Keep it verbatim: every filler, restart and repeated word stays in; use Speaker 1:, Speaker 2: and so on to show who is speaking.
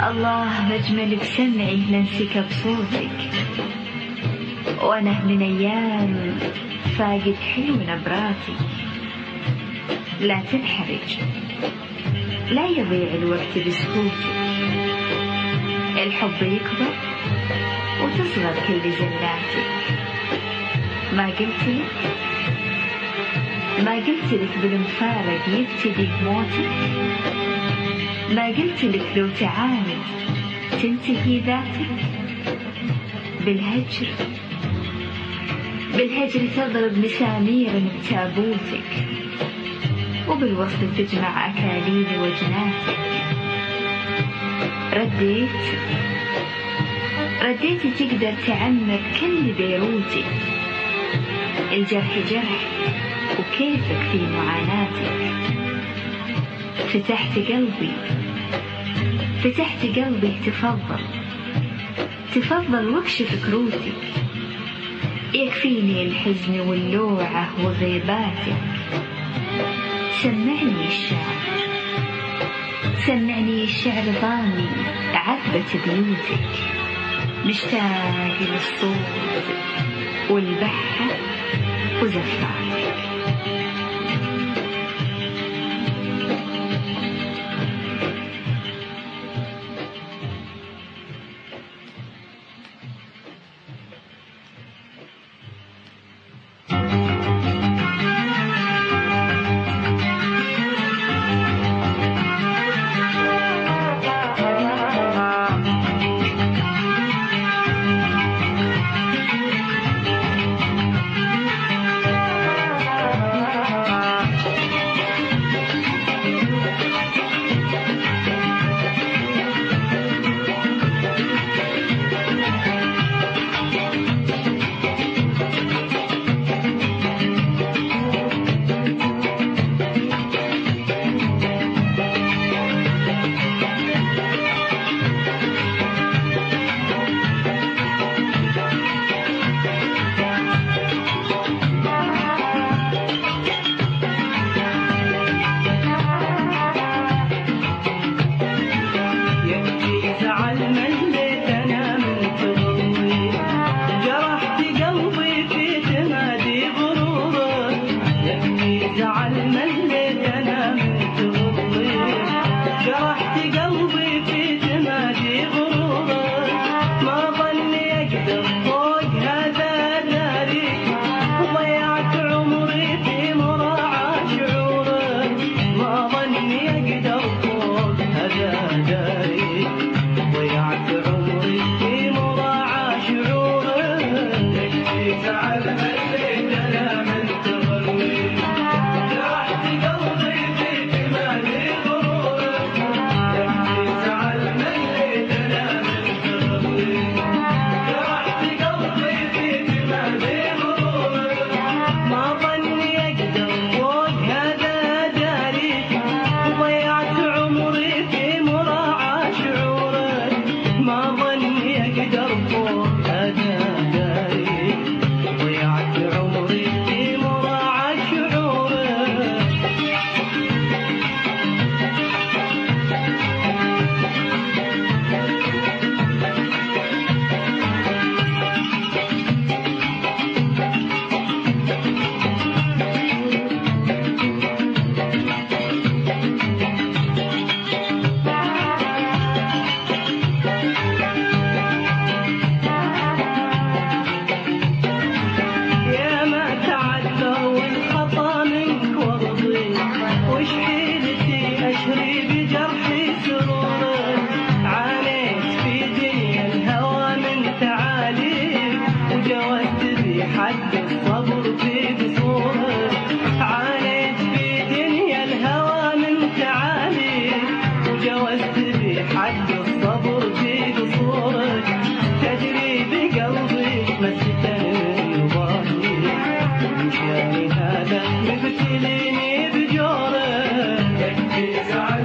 Speaker 1: الله مجمل بسمعي لانسكب صوتك، وأنا من أيام فاقد حلو نبراتك. لا تنحرج، لا يضيع الوقت بسكوتك، الحب يكبر وتصغر كل زلاتك. ما قلت لك ما قلت لك بالمفارق يبتدي موتك؟ ما قلت لك لو تعاند تنتهي ذاتك؟ بالهجر بالهجر تضرب مسامير بتابوتك، وبالوصل تجمع أكاليل وجناتك. رديت رديت تقدر تعمر كل بيروتك، الجرح جرح وكيفك في معاناتك. فتحت قلبي فتحت قلبي تفضل تفضل واكشف كروتك، يكفيني الحزن واللوعة وغيباتك. سمعني الشعر سمعني الشعر ضامي عذبة بيوتك، مشتاق للصوت والبحة وزفاتك.
Speaker 2: مشاني هذا مبتليني بجوره.